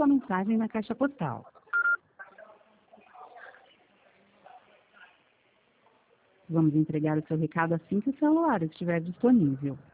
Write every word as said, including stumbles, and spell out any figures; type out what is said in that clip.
sua mensagem na caixa postal. Vamos entregar o seu recado assim que o celular estiver disponível.